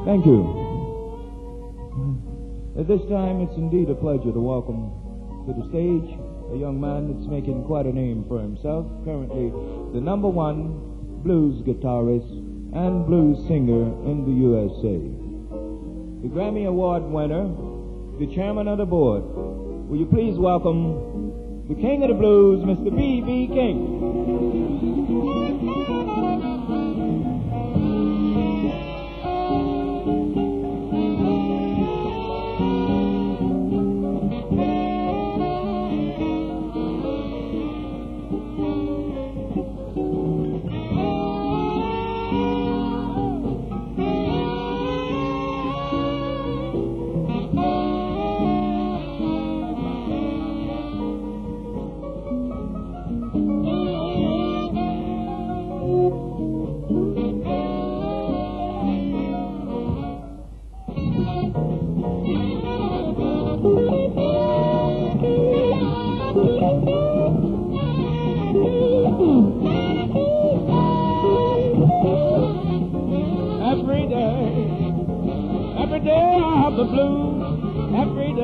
Thank you. At this time, it's indeed a pleasure to welcome to the stage a young man that's making quite a name for himself, currently the number one blues guitarist and blues singer in the USA. The Grammy Award winner, the chairman of the board. Will you please welcome the king of the blues, Mr. B.B. King. Every day I have the blues. Every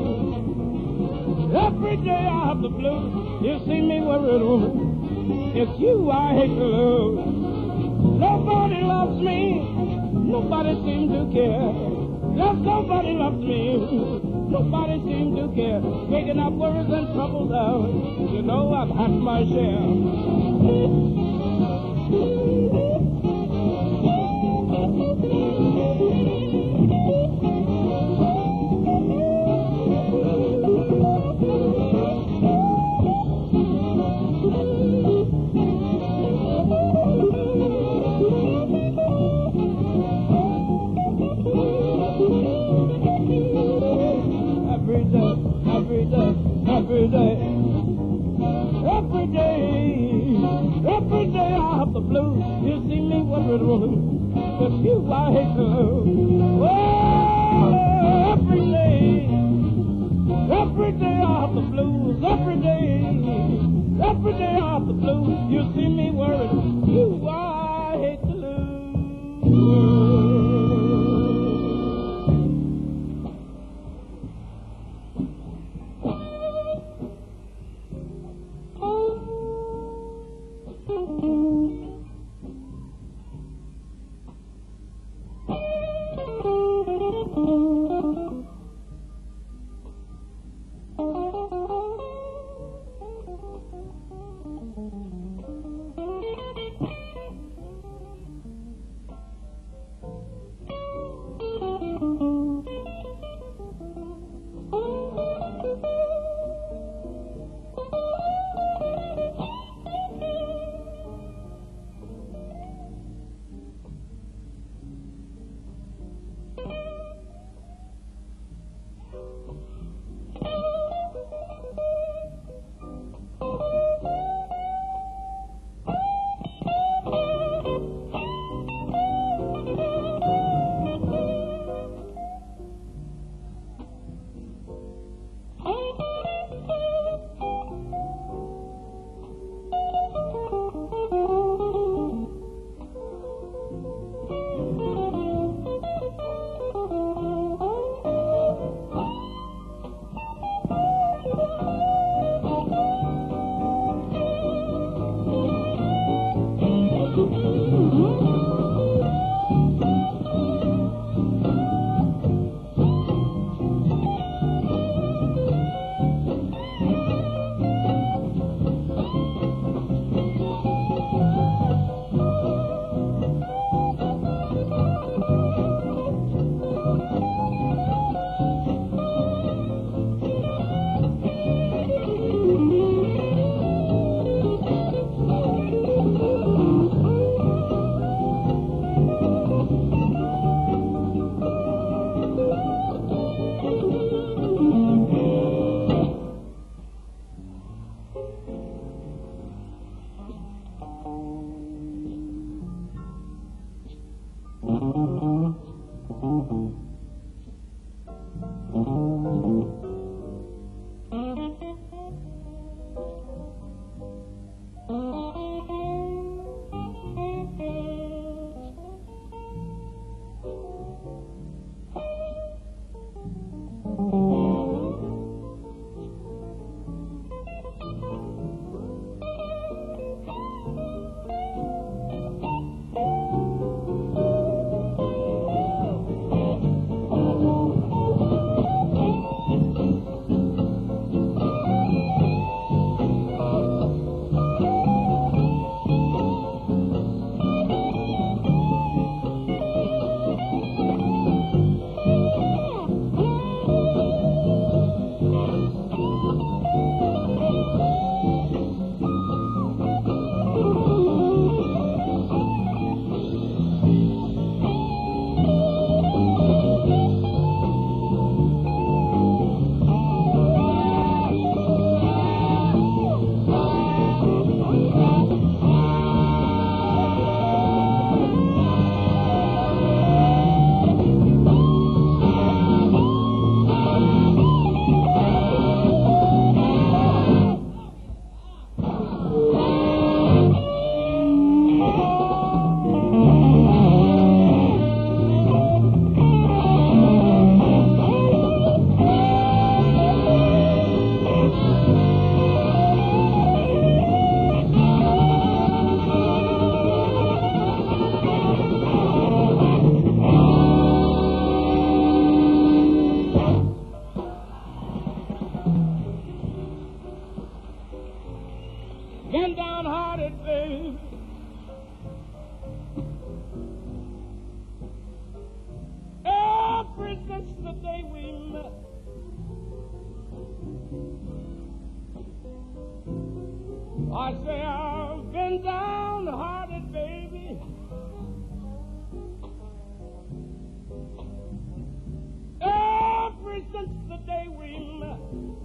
day I have the blues. You see me worried, woman. It's you I hate to lose. Nobody loves me. Nobody seems to care. Just nobody loves me. Nobody seems to care. Taking up worries and troubles out. You know I've had my share. Every day I have the blues. You see me worried, woman. It's you I hate to lose. Oh, every day I have the blues. Every day I have the blues. You see me worried. You I hate to lose. I say I've been downhearted, baby. Ever since the day we met.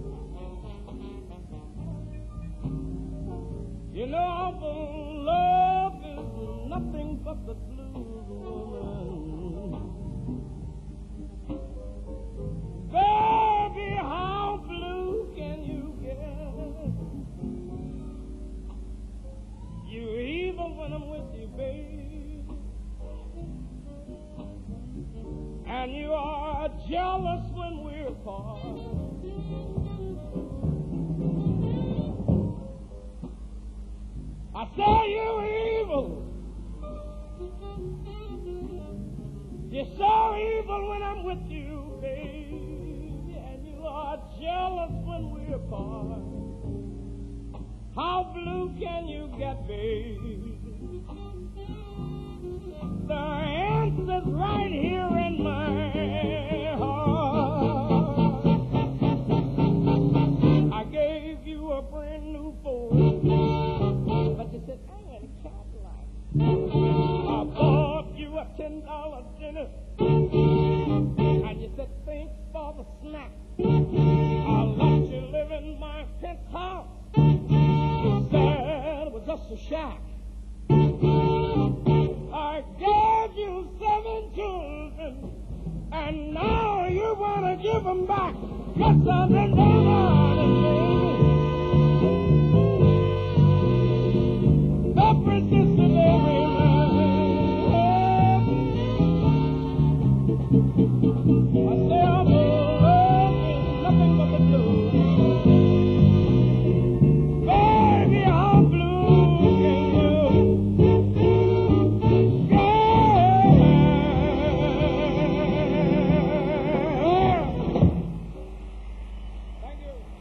You know, the love is nothing but the blues, woman. Baby, how blue can you get? You evil when I'm with you, baby. And you are jealous when we're apart. I say you evil. You're so evil when I'm with you, baby. And you are jealous when we're apart. How blue can you get, baby? The answer's right here in my heart. I gave you a brand new Ford, but you said, I ain't a Cadillac. I bought you a $10 dinner, and you said, thanks for the snack. I let you live in my penthouse. You said it was just a shack. I gave you 7 children, and now you want to give them back. Yes, I've been downhearted, baby. Ever since the day we met. I say our love is nothing but the blues. Baby, how blue can you? Thank you.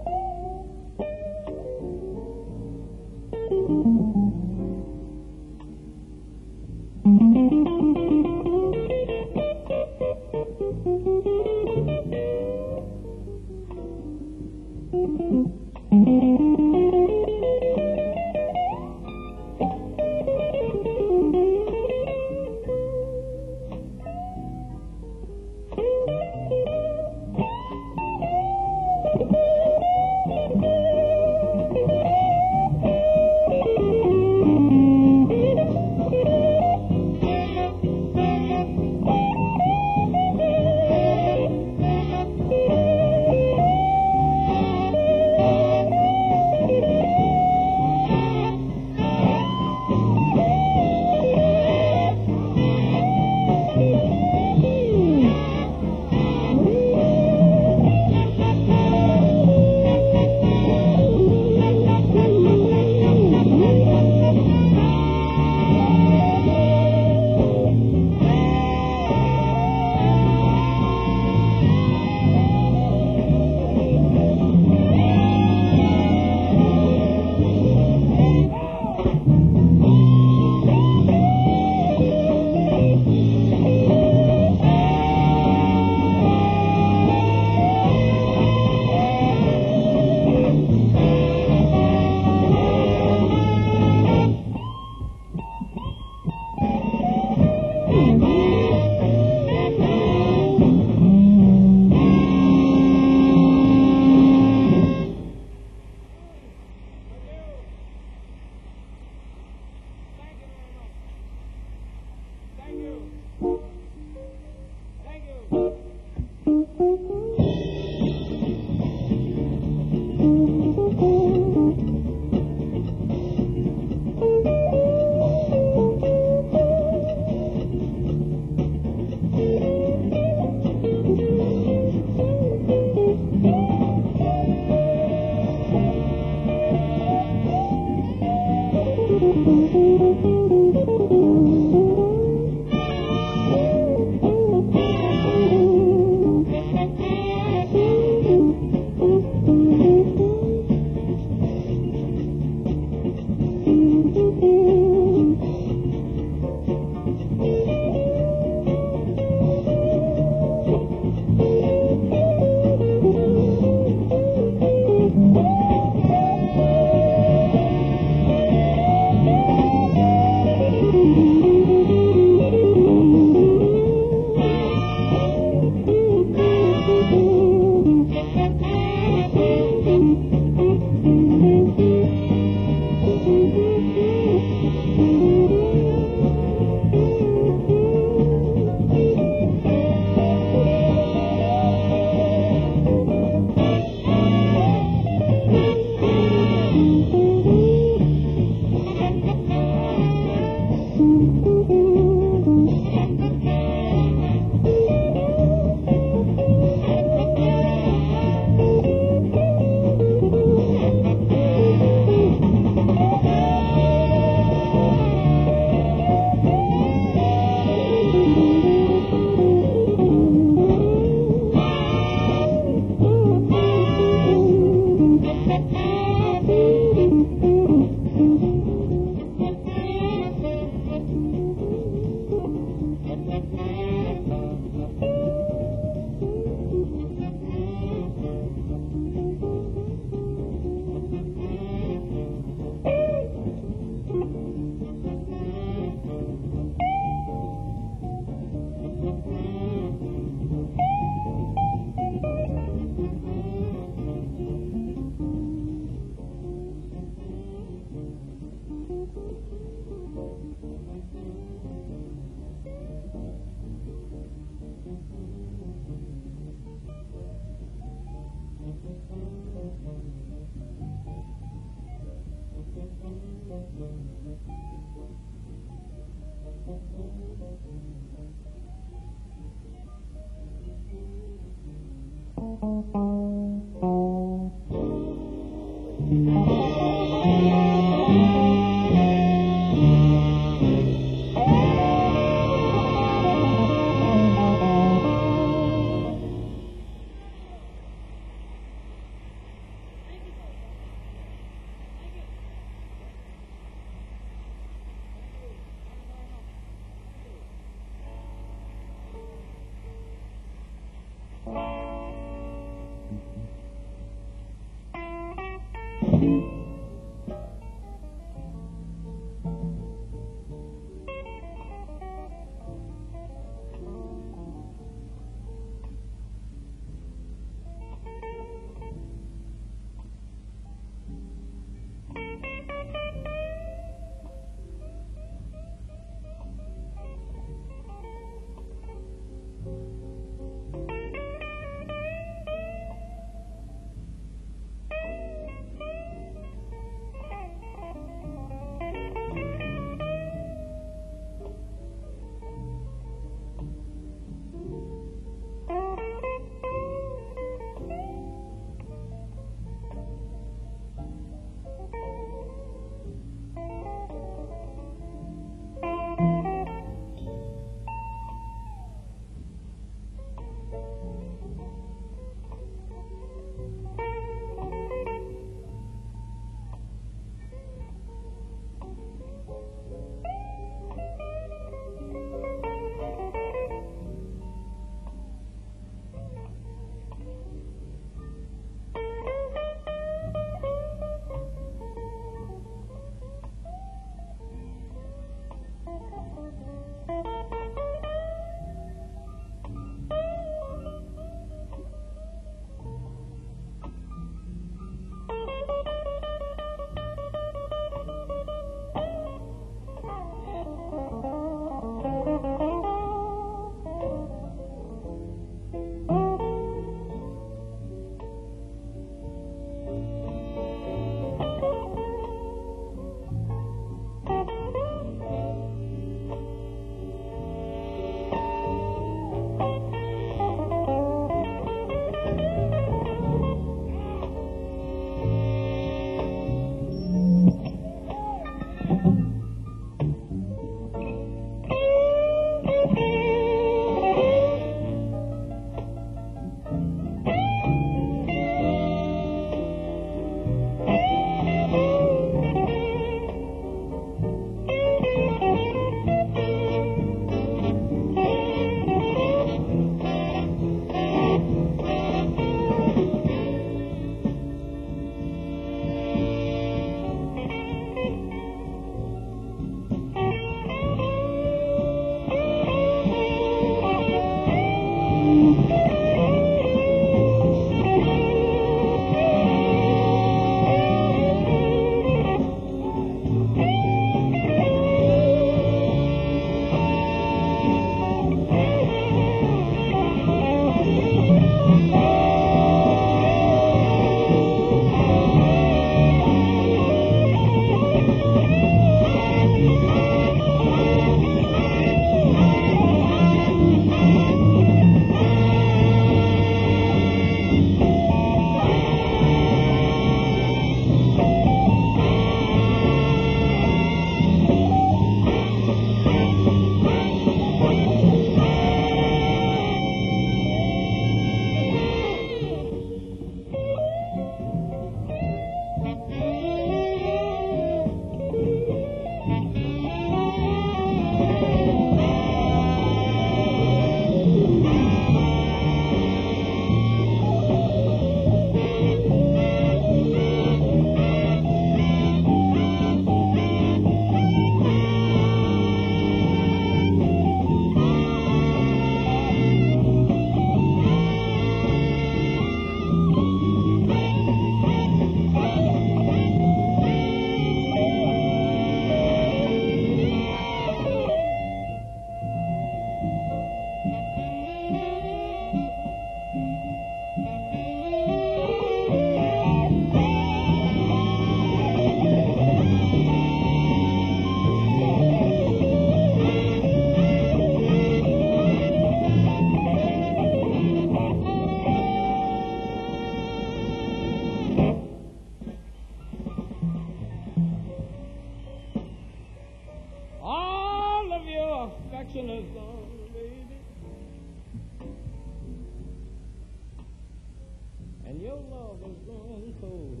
cold.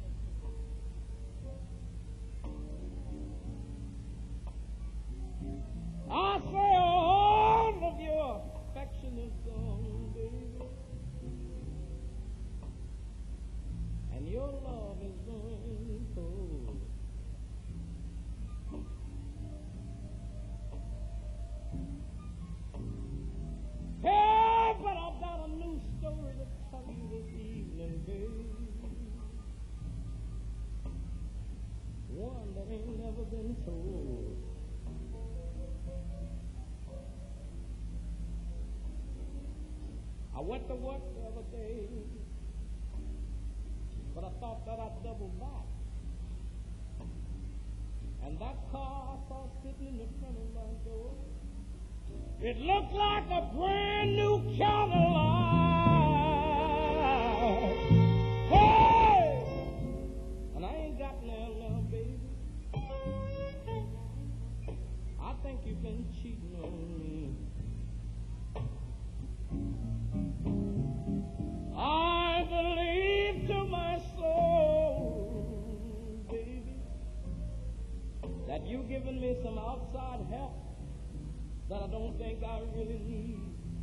I say all of your affection is gone, baby, and your love is going cold. Hey, but I've got a new story to tell you this evening, baby. One that ain't never been told. I went to work the other day, but I thought that I'd double back. And that car I saw sitting in the front of my door, it looked like a brand new Cadillac. Hey! And I ain't got now, baby. I think you've been cheating on me. I believe to my soul, baby, that you've given me some outside help that I don't think I really need.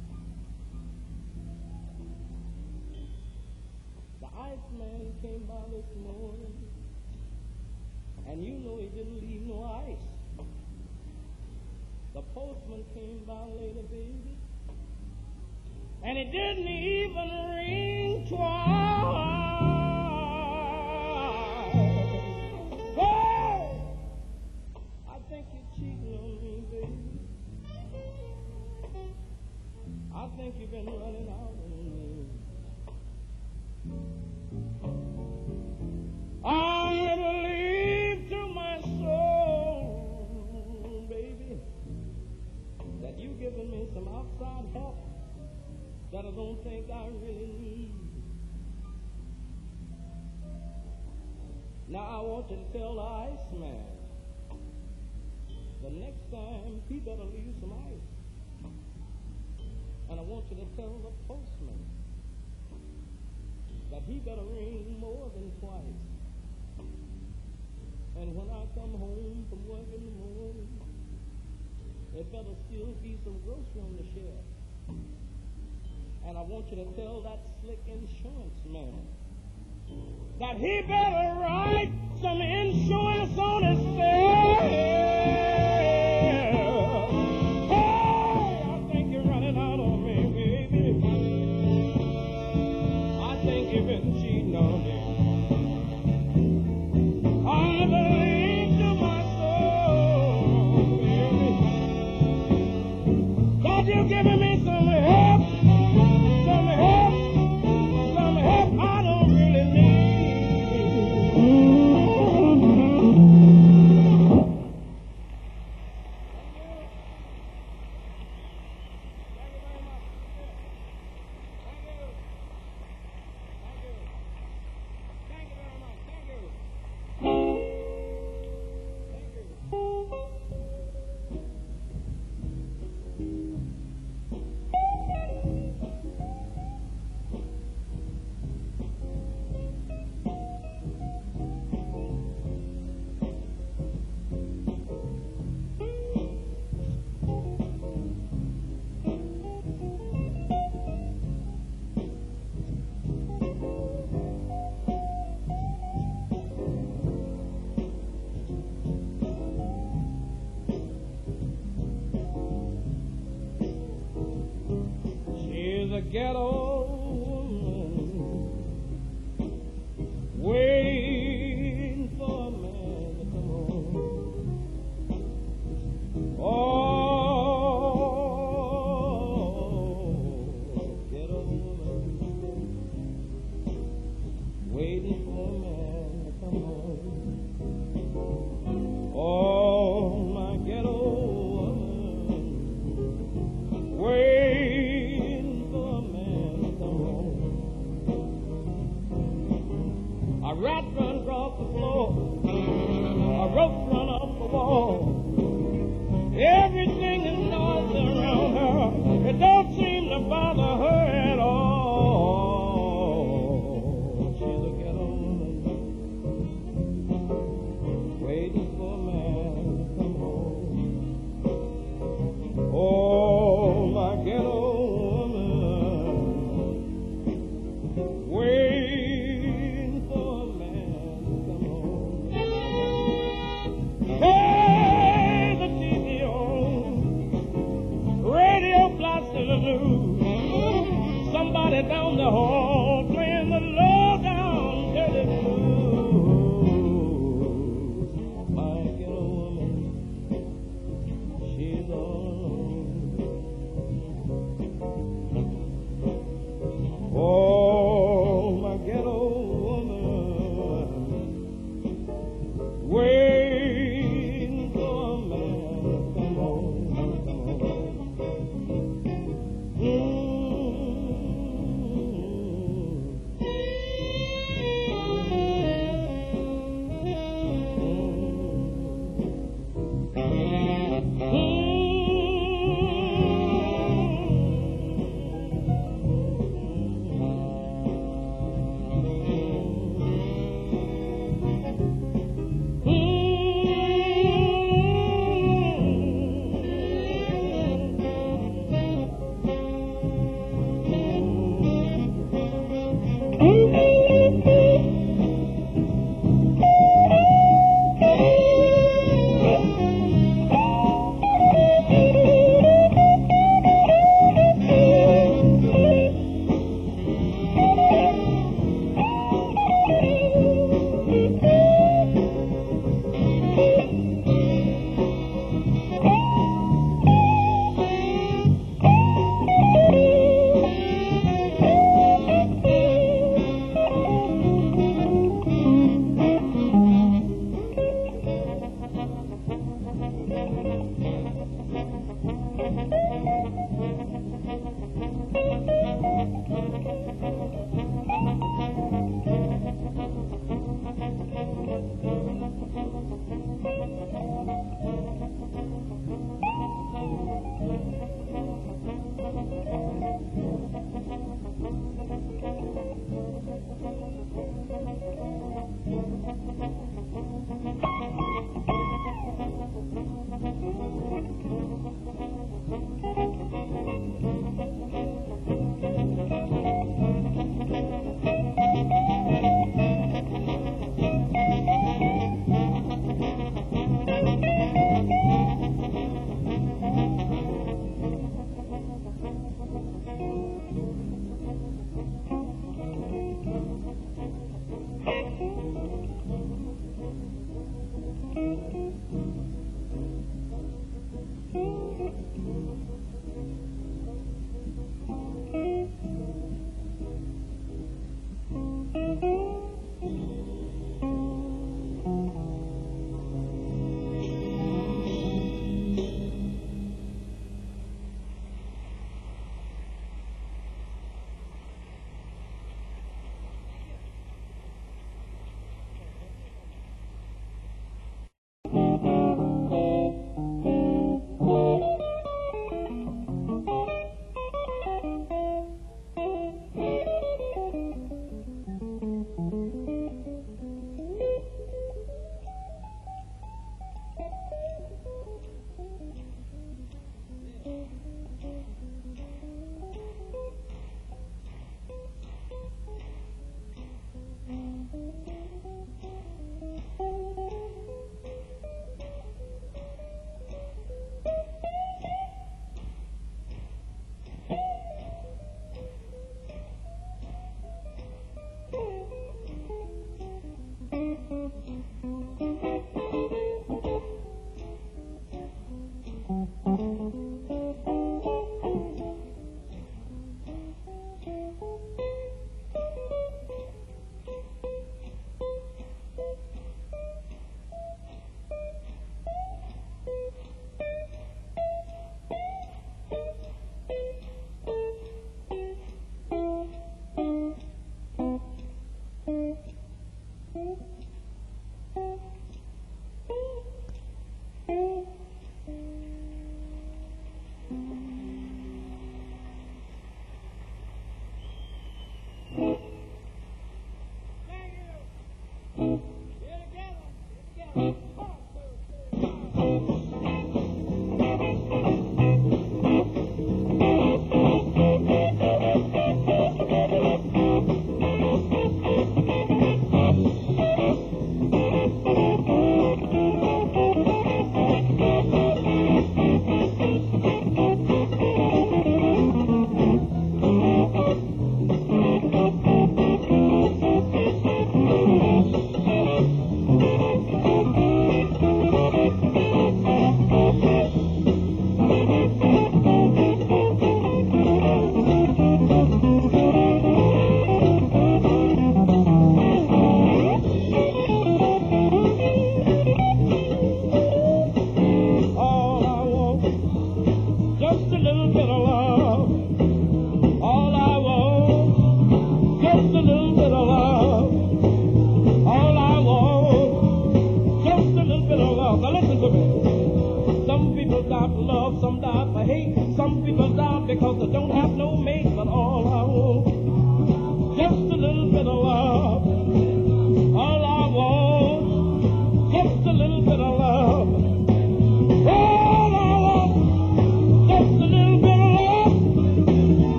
The Iceman came by this morning, and you know he didn't leave no ice. The postman came by later, baby, and he didn't even ring twice. Hey! I think you're cheating on me, baby. I think you've been running out on me. I believe to my soul, baby, that you've given me some outside help that I don't think I really need. Now I want you to tell the Iceman, the next time he better leave some ice. And I want you to tell the postman that he better ring more than twice. And when I come home from work in the morning, there better still be some grocery on the shelf. And I want you to tell that slick insurance man that he better write some insurance on his bill. You're giving me some help, I don't really need. Thank you very much. Thank you. A ghetto woman waiting for a man to come home. Oh, ghetto woman waiting for a man to come home. Oh, my ghetto woman waiting. I'd on the hall playing the low down dirty blues. My ghetto woman, she's all alone. Oh, my ghetto woman, waiting for a man to come home.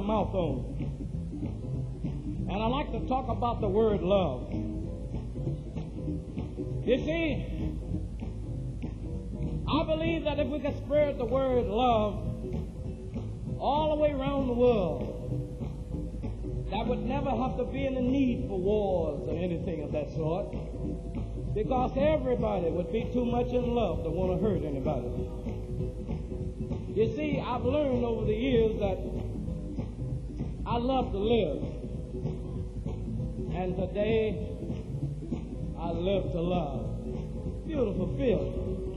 mouth on. And I like to talk about the word love. You see, I believe that if we could spread the word love all the way around the world, there would never have to be any need for wars or anything of that sort, because everybody would be too much in love to want to hurt anybody. You see, I've learned over the years that I love to live, and today I live to love. Beautiful feeling.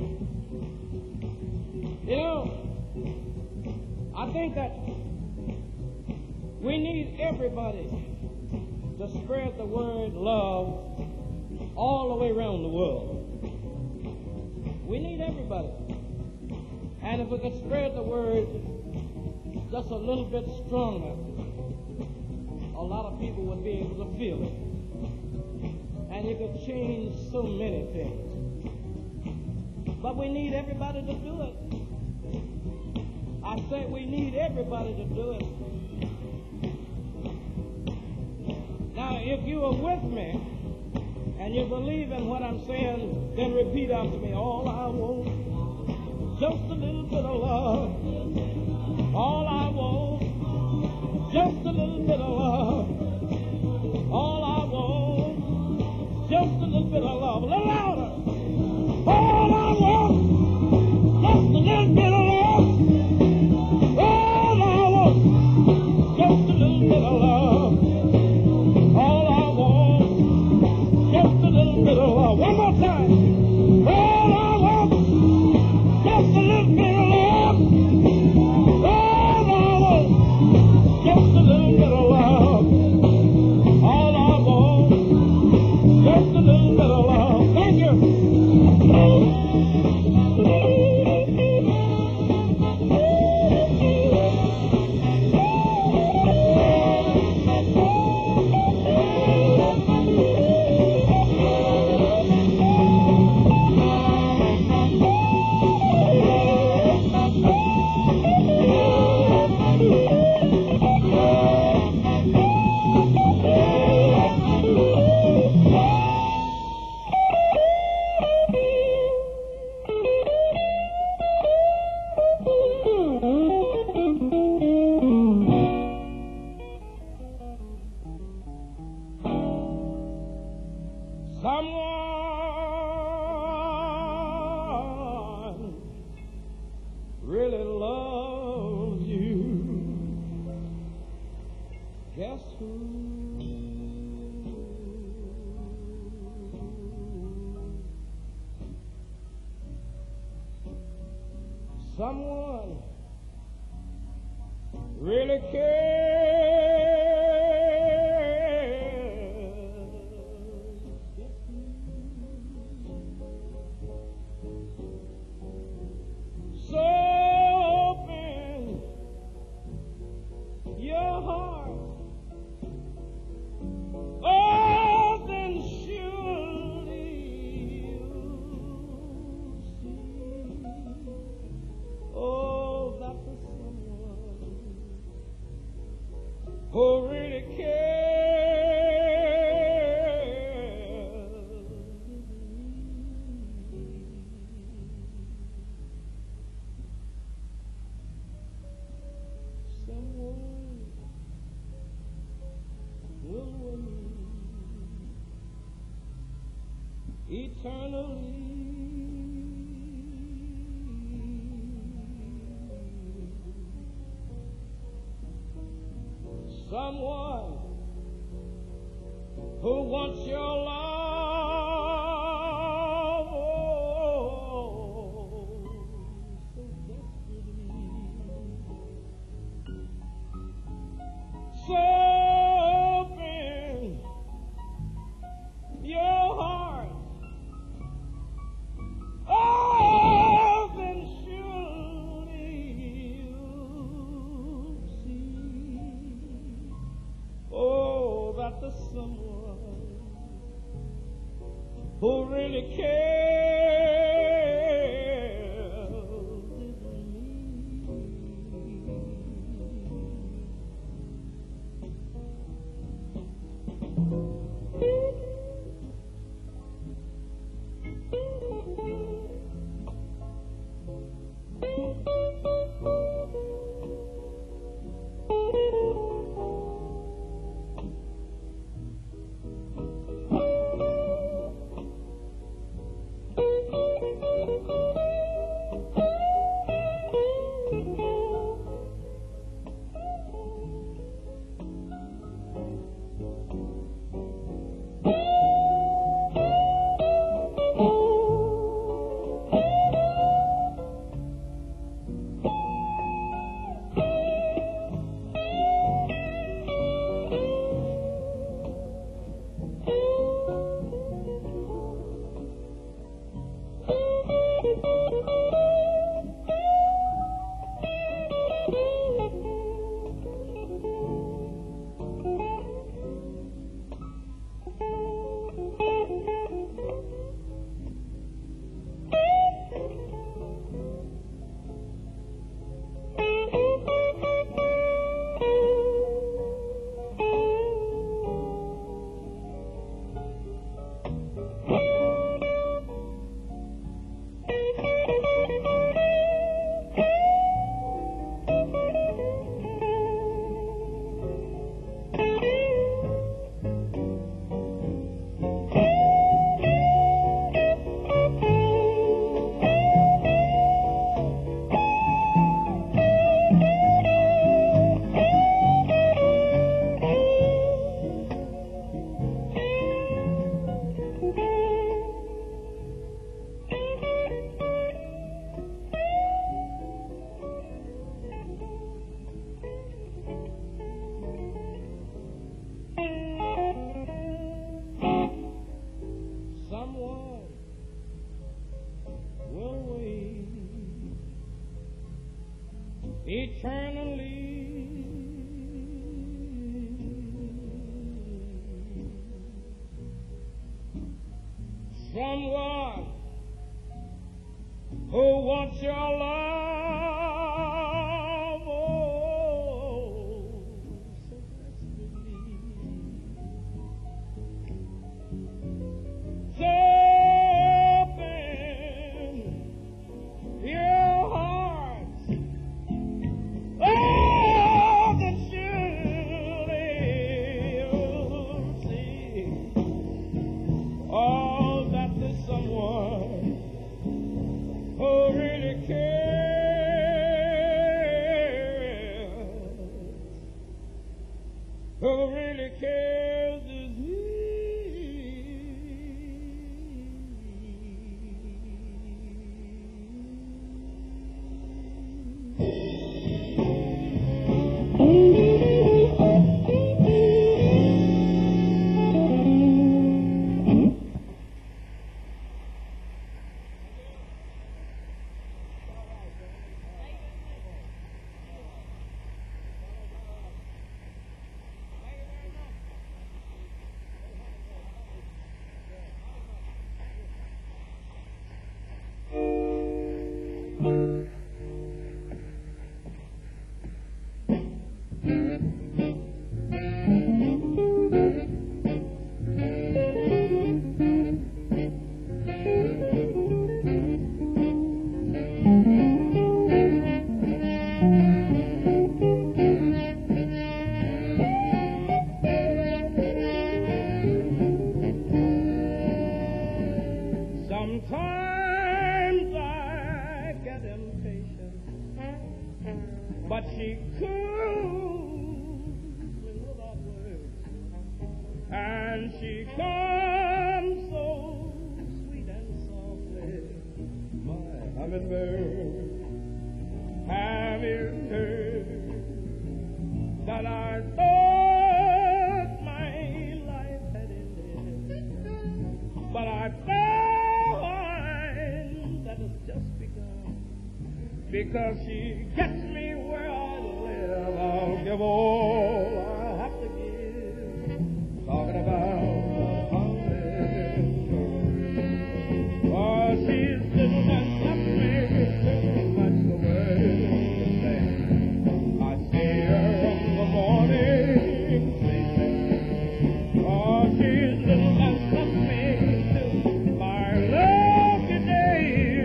You know, I think that we need everybody to spread the word love all the way around the world. We need everybody. And if we could spread the word just a little bit stronger, a lot of people would be able to feel it. And you could change so many things. But we need everybody to do it. I say we need everybody to do it. Now, if you are with me and you believe in what I'm saying, then repeat after me. All I want, just a little bit of love. All I want, just a little bit of love. All I want, just a little bit of love. A little louder. All I want, just a little bit of love. All I want, just a little bit of love. All I want, just a little bit of love. One more time. All I want, just a little bit of love. All I want, just a little bit of love. All I want, just a little bit of love. Thank you. Someone really loves you. Guess who? Someone really cares. So open your heart. Oh, then surely you'll see. Oh, that the someone who really cares. Someone will wait eternally. Someone who wants your love, oh, so desperately. So open your heart. Oh, then surely you'll see. Oh, that the someone who really cares is me. someone who wants your love, oh, so desperately. So open your hearts, oh, that surely you'll see, oh, that there's someone who really cares, who really cares is me. Sometimes I get impatient, but she cools me without words, and she comes so sweet and softly, my hummingbird. Have you heard that I thought my life had ended, but I find that it's just begun, because she gets me where I live. I'll give all I have to give, talking about the hummingbird. Oh, she's little and lovely, that's the word to say. I see her in the morning sleeping. Oh, she's little and lovely too, my lucky day.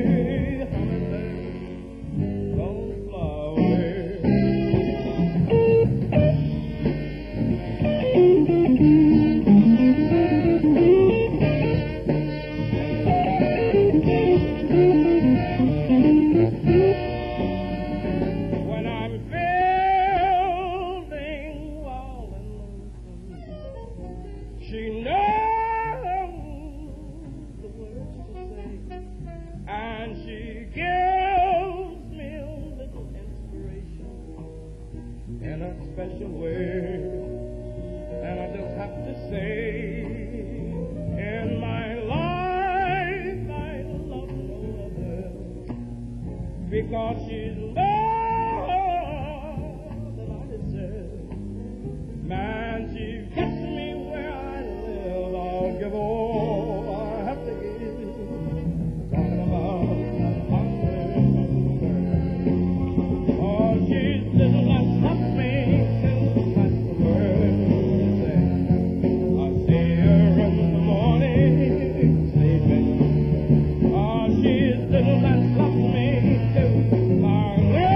Hummingbird, don't fly away. When I'm feeling wild and lonesome, she knows the words to say, and she gives me a little inspiration in a special way. And I just have to say, in my life I love no other, because she's love that I deserve. Man, she gets me where I live. I'll give all I have to give. Talking about that hummingbird. Oh, she's little and something too. That's the word to say. I see her in the morning sleeping. Oh, she's little and something too. My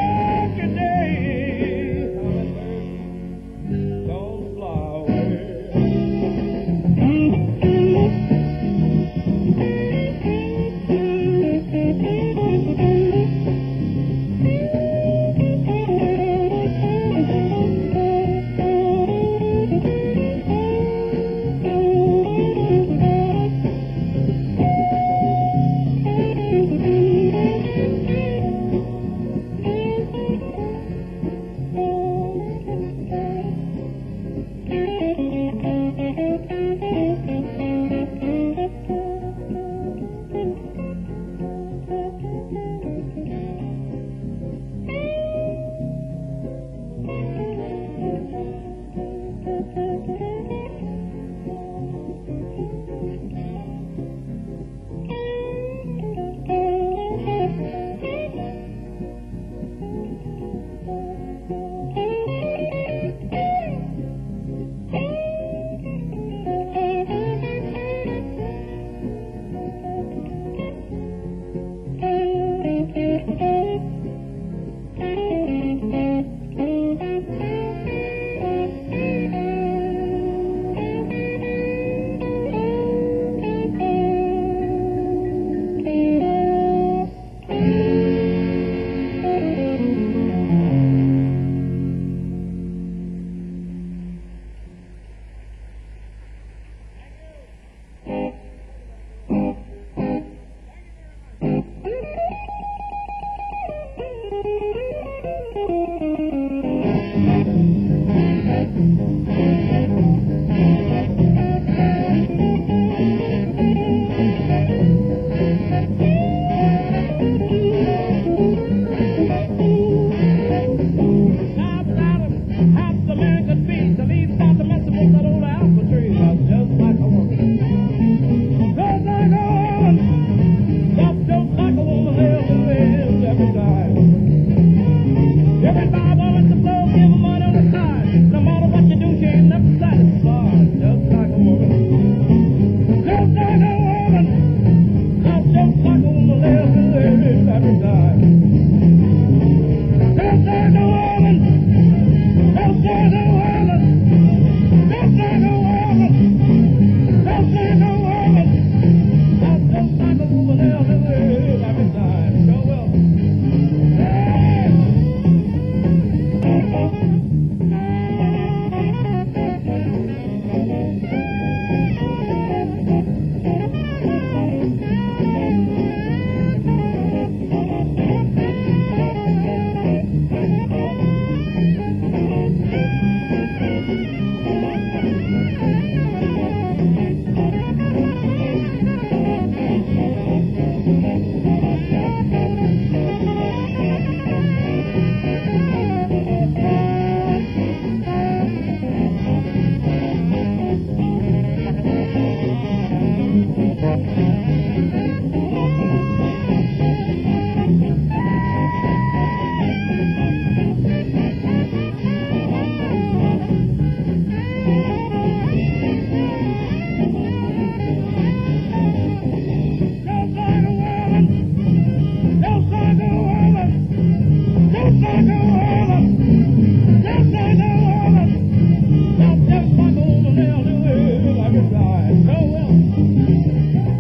guitar. So well.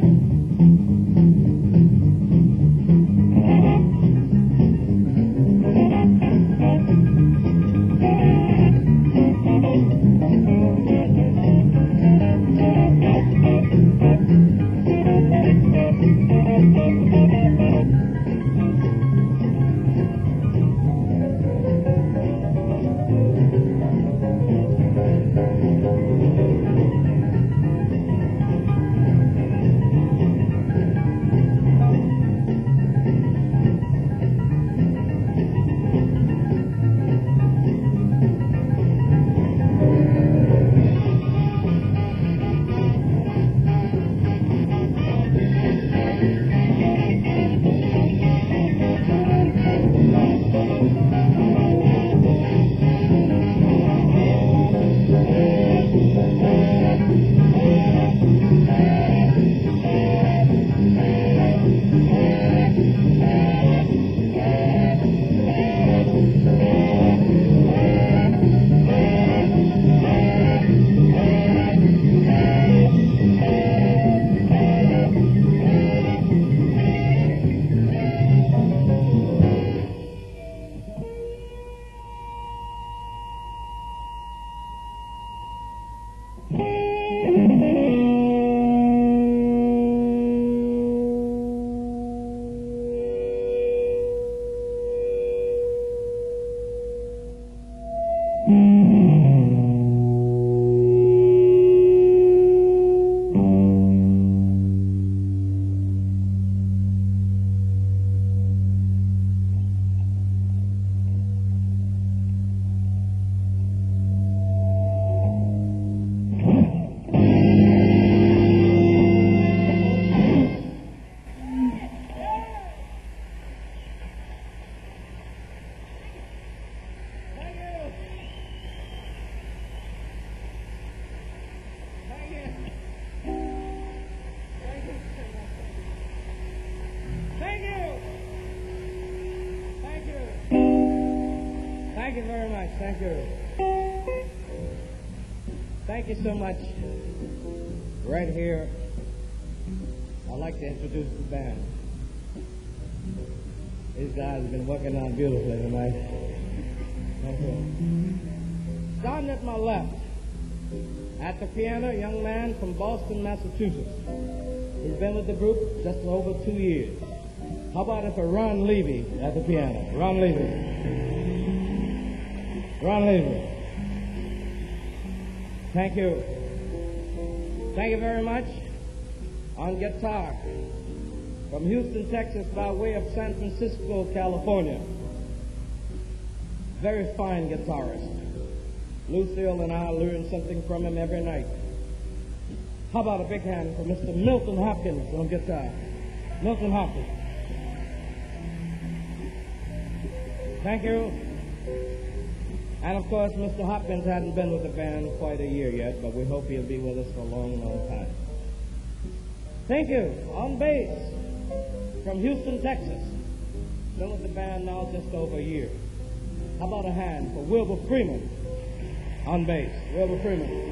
Thank you very much. Thank you. Thank you so much. Right here, I'd like to introduce the band. These guys have been working on beautifully tonight. Thank you. Starting at my left, at the piano, a young man from Boston, Massachusetts. He's been with the group just over 2 years. How about it for Ron Levy at the piano? Ron Levy. Ron Levy. Thank you. Thank you very much. On guitar, from Houston, Texas, by way of San Francisco, California. Very fine guitarist. Lucille and I learn something from him every night. How about a big hand for Mr. Milton Hopkins on guitar? Milton Hopkins. Thank you. And of course, Mr. Hopkins hadn't been with the band quite a year yet, but we hope he'll be with us for a long, long time. Thank you. On bass, from Houston, Texas. Been with the band now just over a year. How about a hand for Wilbur Freeman on bass? Wilbur Freeman.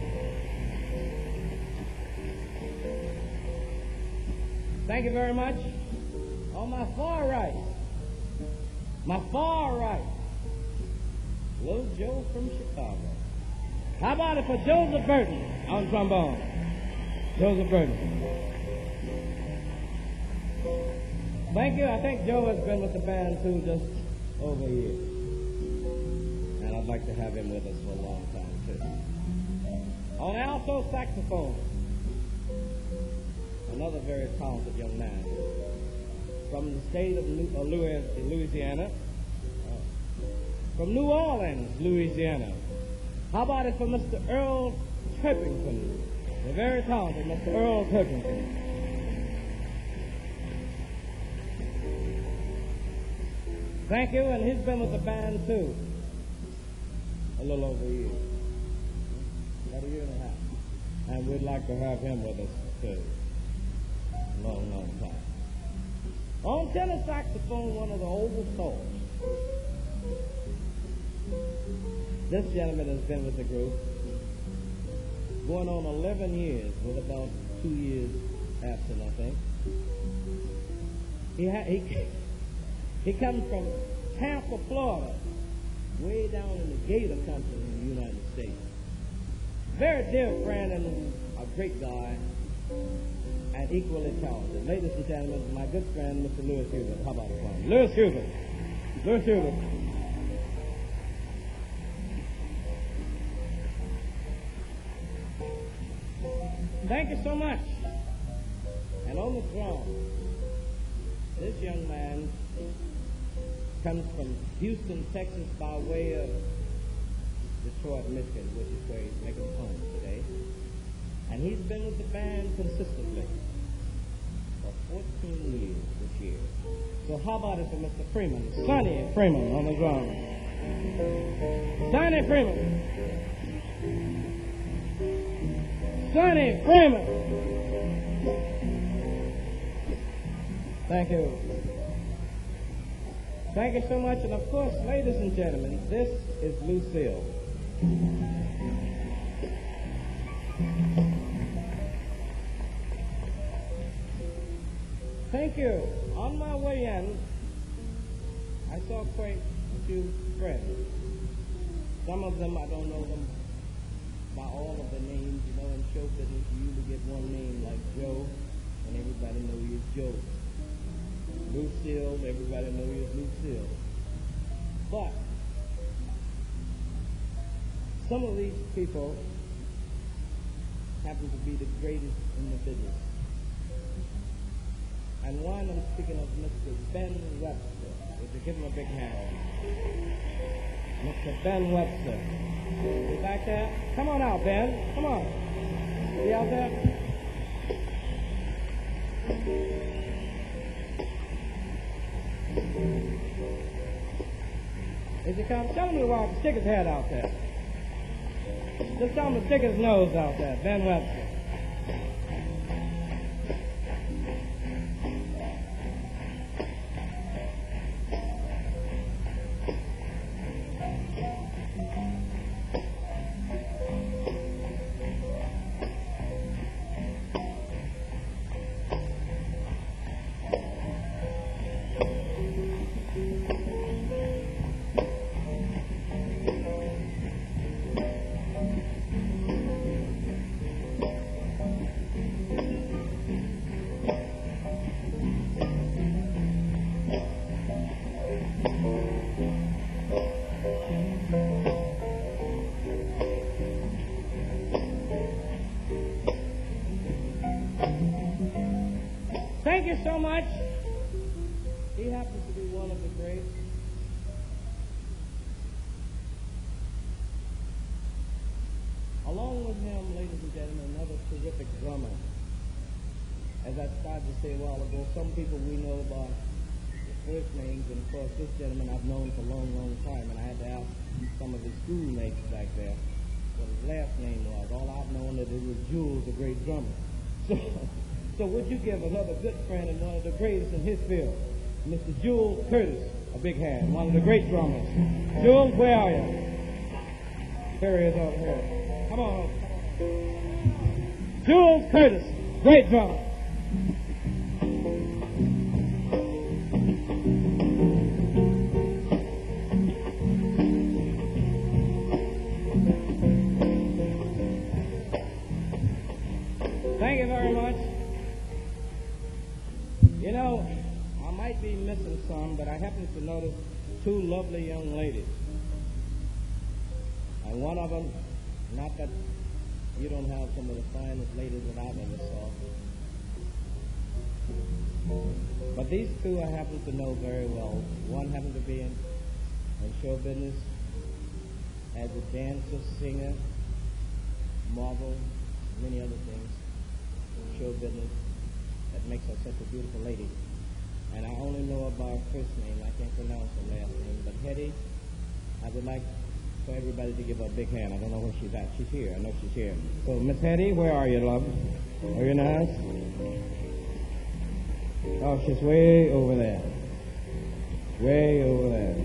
Thank you very much. On my far right, Little Joe from Chicago. How about it for Joseph Burton on trombone? Joseph Burton. Thank you. I think Joe has been with the band too just over a year. And I'd like to have him with us for a long time too. On alto saxophone, another very talented young man from the state of Louisiana. From New Orleans, Louisiana. How about it for Mr. Earl Turpington? The very talented Mr. Earl Turpington. Thank you, and he's been with the band too. A little over a year. About a year and a half. And we'd like to have him with us too. A long, long time. On tenor saxophone, one of the oldest souls. This gentleman has been with the group going on 11 years, with about 2 years absent, I think. He comes from Tampa, Florida, way down in the Gator country in the United States. Very dear friend and a great guy, and equally talented. Ladies and gentlemen, my good friend, Mr. Louis Hubert. How about it, friend? Louis Hubert. Louis Hubert. Thank you so much. And on the throne, this young man comes from Houston, Texas, by way of Detroit, Michigan, which is where he's making home today. And he's been with the band consistently for 14 years this year. So how about it for Mr. Freeman? Sonny Freeman on the drums. Sonny Freeman. Sonny Freeman. Thank you. Thank you so much. And of course, ladies and gentlemen, this is Lucille. Thank you. On my way in, I saw quite a few friends. Some of them, I don't know them by all of the names. You know, in show business, you usually get one name like Joe, and everybody knows you as Joe. Lucille, everybody knows you as Lucille. But some of these people happen to be the greatest in the business. And one, I'm speaking of Mr. Ben Webster. Would you give him a big hand? Mr. Ben Webster. You back there? Come on out, Ben. Come on. You out there? As he comes, tell him to walk, stick his head out there. Just tell him to stick his nose out there, Ben Webster. Thank you so much. He happens to be one of the greats. Along with him, ladies and gentlemen, another terrific drummer. As I started to say a while ago, some people we know by the first names, and of course this gentleman I've known for a long, long time, and I had to ask some of his schoolmates back there what his last name was. All I've known that it was Jules, the great drummer. So would you give another good friend and one of the greatest in his field, Mr. Jules Curtis, a big hand, one of the great drummers. Jules, where are you? There he is over here. Come on. Jules Curtis, great drummer. Thank you very much. You know, I might be missing some, but I happen to notice two lovely young ladies. And one of them, not that you don't have some of the finest ladies that I've ever saw, but these two I happen to know very well. One happened to be in show business as a dancer, singer, model, many other things. Show business that makes her such a beautiful lady. And I only know about her first name. I can't pronounce her last name. But Hetty, I would like for everybody to give her a big hand. I don't know where she's at. She's here. I know she's here. So, Miss Hetty, where are you, love? Are you nice? Oh, she's way over there. Way over there.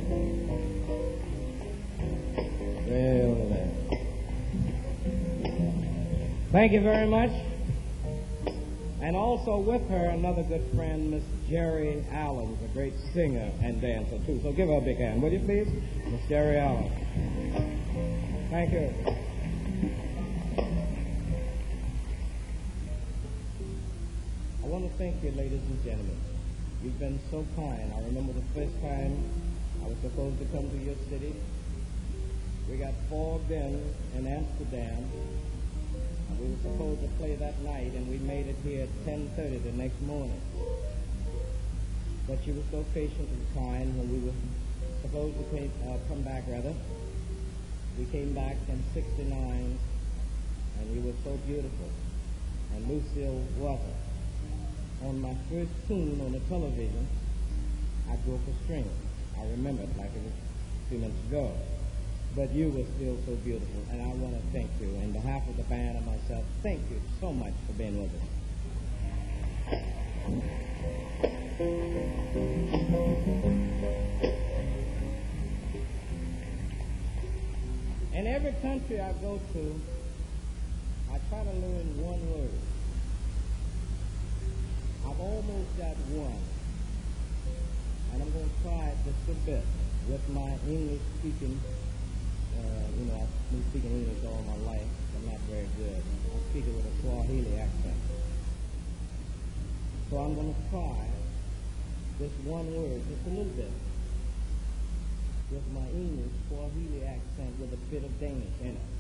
Way over there. Thank you very much. And also with her, another good friend, Miss Jerry Allen, a great singer and dancer, too. So give her a big hand, would you please? Miss Jerry Allen. Thank you. I want to thank you, ladies and gentlemen. You've been so kind. I remember the first time I was supposed to come to your city. We got fogged in Amsterdam. We were supposed to play that night, and we made it here at 10:30 the next morning. But you were so patient and kind. When we were supposed to come back, we came back in '69, and you were so beautiful. And Lucille wasn't. On my first tune on the television, I broke a string. I remember it like it was a few minutes ago. But you were still so beautiful, and I want to thank you. On behalf of the band and myself, thank you so much for being with us. In every country I go to, I try to learn one word. I've almost got one, and I'm going to try it just a bit with my English speaking. I've been speaking English all my life. I'm not very good. I speak it with a Swahili accent. So I'm going to try this one word, just a little bit, with my English Swahili accent with a bit of Danish in it.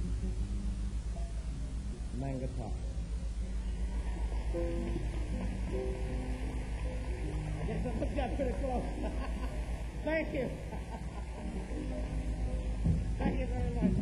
Mangatar. I guess I got pretty close. Thank you. Thank you very much.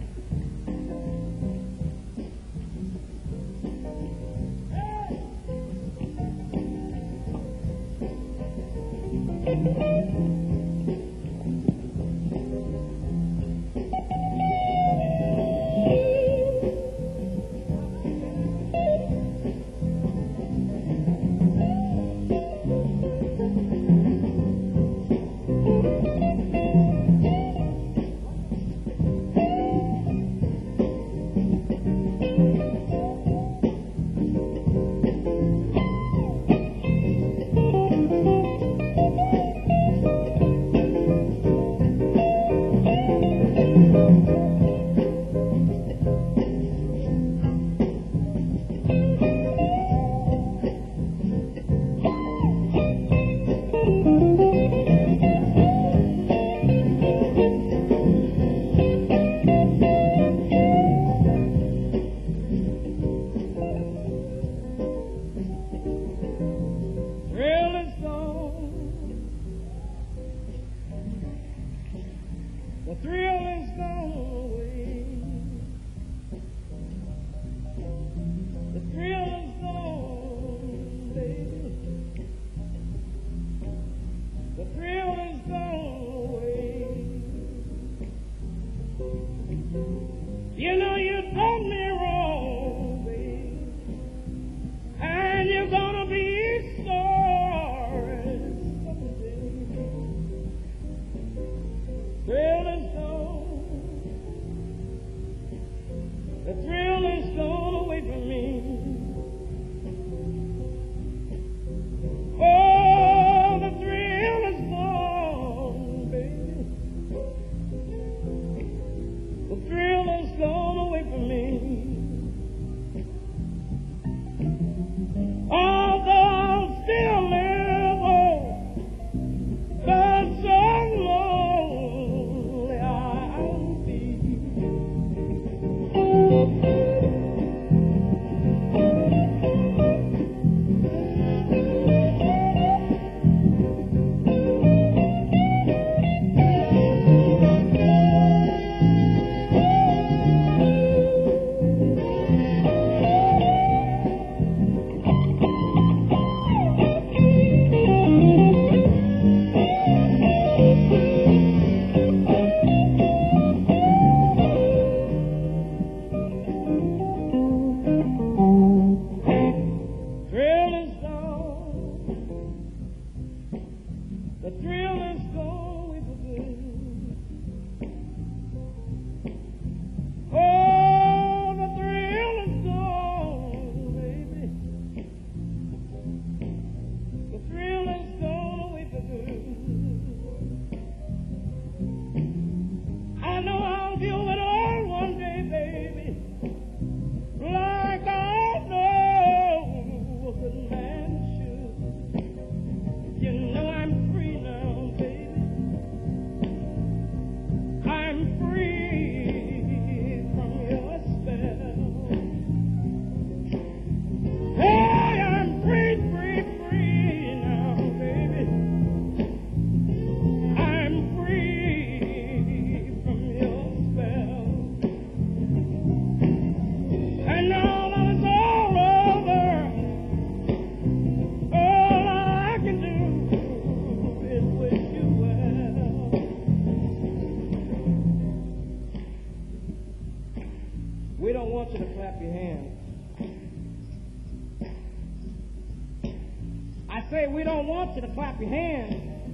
say we don't want you to clap your hands.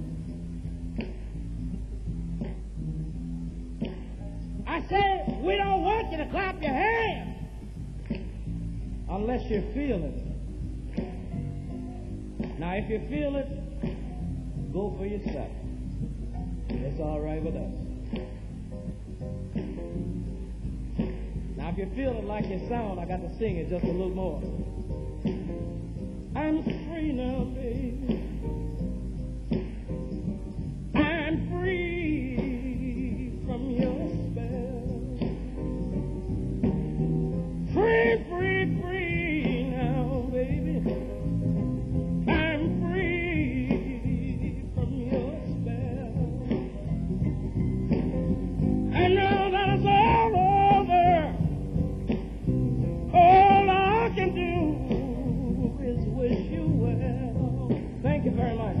I say we don't want you to clap your hands unless you feel it. Now, if you feel it, go for yourself. It's all right with us. Now, if you feel it like you sound, I got to sing it just a little more. I'm free now, baby. I'm free from your spell. Free, free, free now, baby. I'm free from your spell. I know that it's all over. All I can do is wish you well. Thank you very much.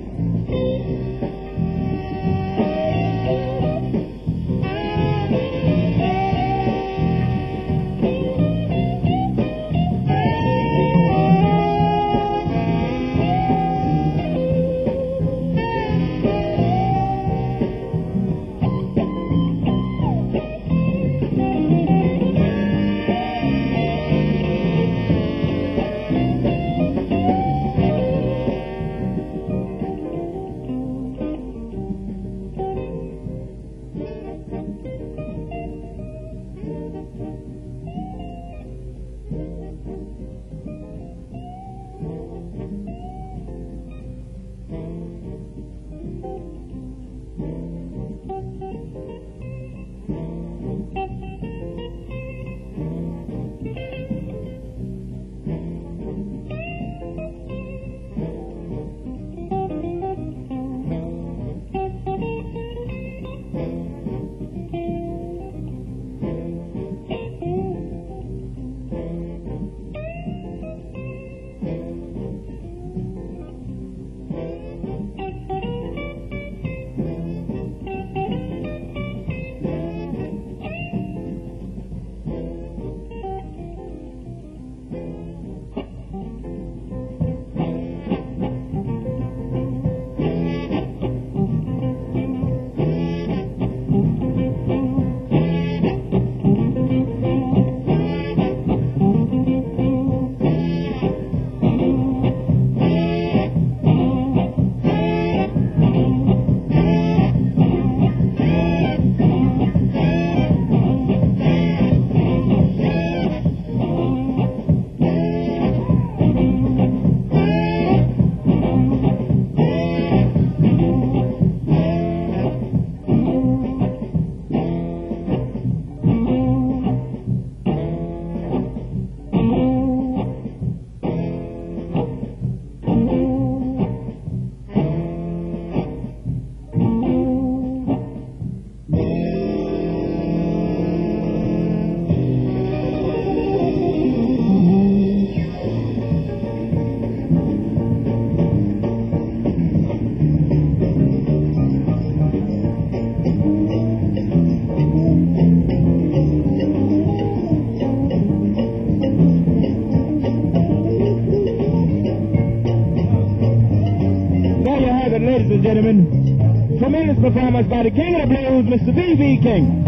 Ladies and gentlemen, tremendous performance by the King of the Blues, Mr. B.B. King.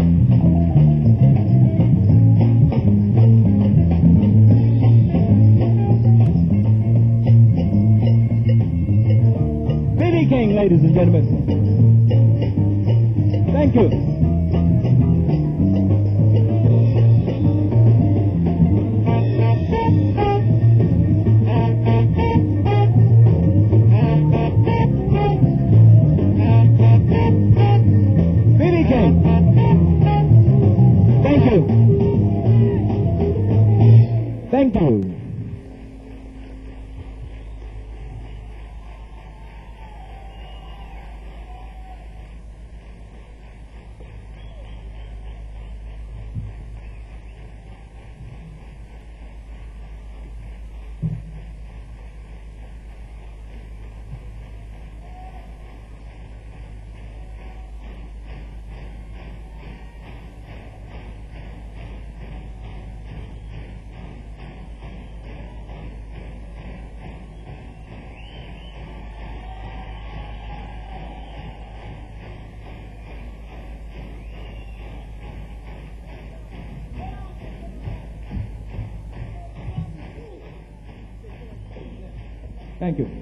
B.B. King, ladies and gentlemen. Thank you. Thank you. Thank you.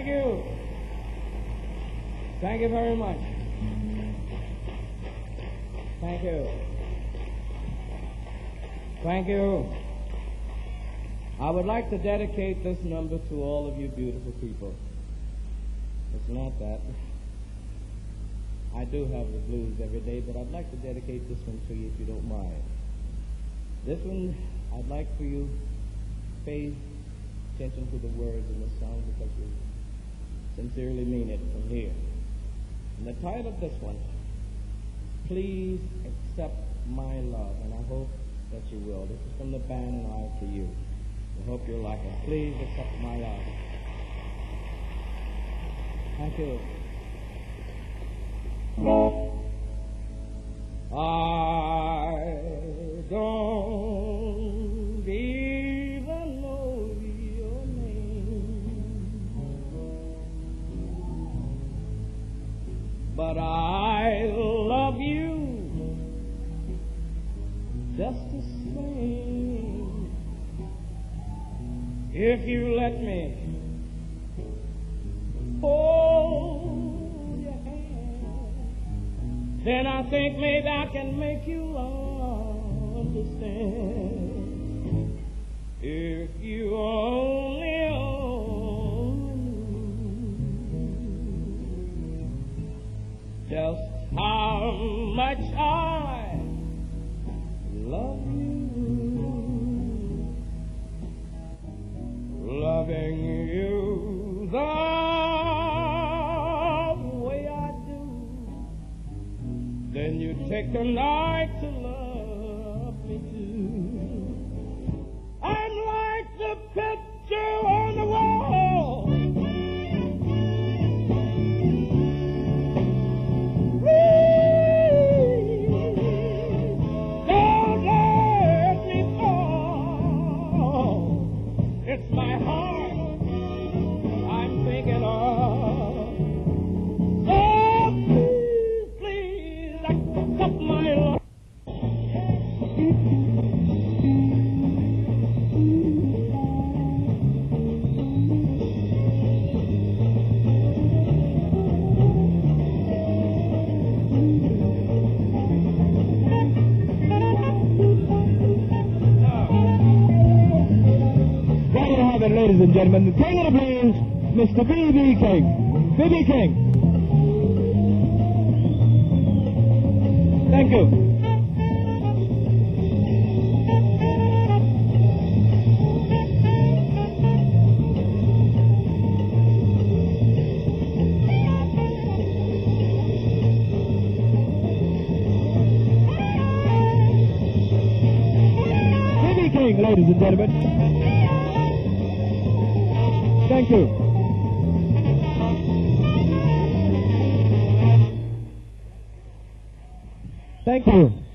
Thank you. Thank you very much. Thank you. Thank you. I would like to dedicate this number to all of you beautiful people. It's not that. I do have the blues every day, but I'd like to dedicate this one to you if you don't mind. This one, I'd like for you to pay attention to the words in this song because we sincerely mean it from here. And the title of this one, Please Accept My Love, and I hope that you will. This is from the band and I to you. I hope you'll like it. Please accept my love. Thank you. I don't even know your name, but I love you just the same. If you let me hold your hand, then I think maybe I can make you understand. If you only knew just how much I love you. Loving you the way I do, then you take the night to love me too. I'm like the picture on the wall. Don't let me fall. It's my heart I'm thinking of. Oh, please, accept my love. Ladies and gentlemen, the king of the blues, Mr. B.B. King. B.B. King. Thank you. B.B. King, ladies and gentlemen. Thank you. Thank you.